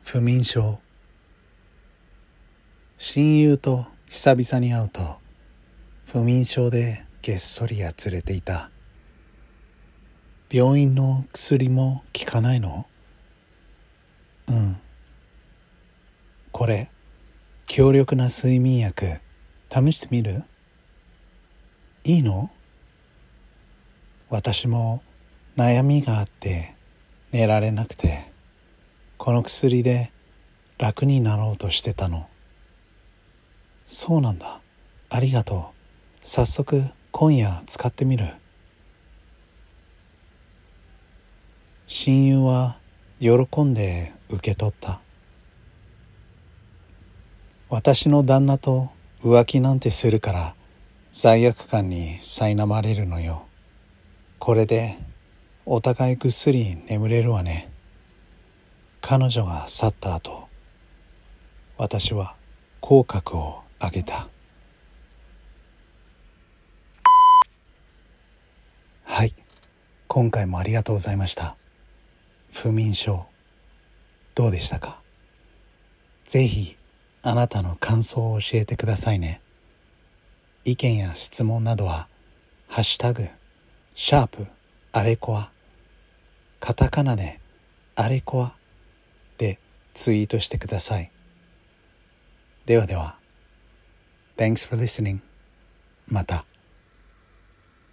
不眠症。親友と久々に会うと不眠症でげっそりやつれていた。病院の薬も効かないの？これ強力な睡眠薬試してみる？いいの？私も悩みがあって寝られなくて、この薬で楽になろうとしてたの。そうなんだ。ありがとう。早速今夜使ってみる。親友は喜んで受け取った。私の旦那と浮気なんてするから罪悪感に苛まれるのよ。これでお互いぐっすり眠れるわね。彼女が去った後、私は口角を上げた。はい、今回もありがとうございました。不眠症、どうでしたか？ぜひあなたの感想を教えてくださいね。意見や質問などはハッシュタグあれこわ、カタカナであれこわでツイートしてください。ではでは。Thanks for listening. また。